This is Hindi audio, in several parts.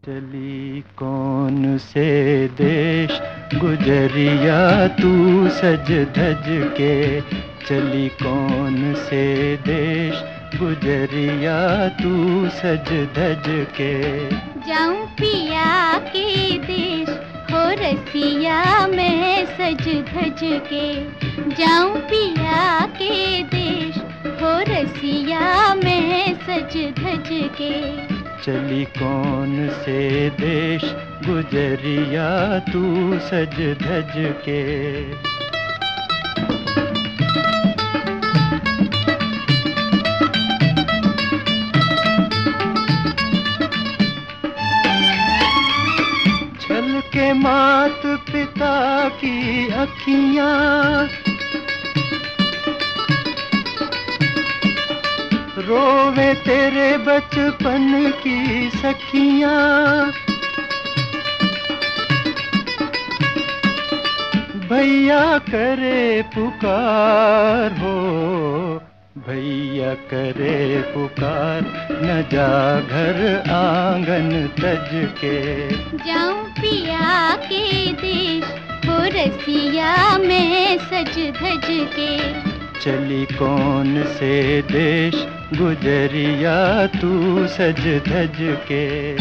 चली कौन से देश गुजरिया तू सज धज के। चली कौन से देश गुजरिया तू सज धज के। जाऊं पिया के देश हो रसिया मैं सज धज के। जाऊं पिया के देश हो रसिया मैं सज धज के। चली कौन से देश गुजरिया तू सज धज के। छल के मात पिता की अखियाँ रोवे तेरे बचपन की सखियाँ। भैया करे पुकार हो, भैया करे पुकार, न जा घर आंगन तज के। जाऊं पिया के देश हो रसिया मैं सज धज के। चली कौन से देश गुजरिया तू सज धज के।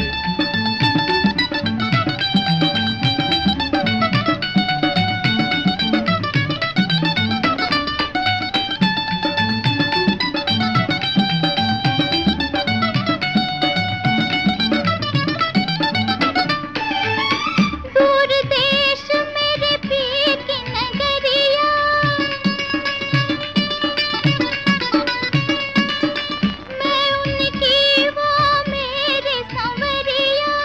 दूर देश मेरे पीर की नगरिया, मैं उनकी वो मेरे संवरिया।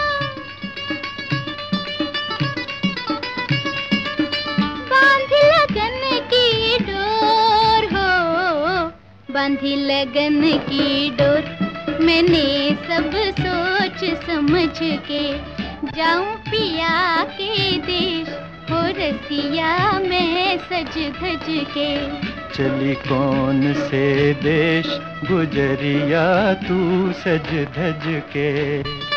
बांधी लगन की डोर हो, बांधी लगन की डोर, मैंने सब सोच समझ के। जाऊं पिया के देश हो रसिया मैं सज धज के। चली कौन से देश गुजरिया तू सज धज के।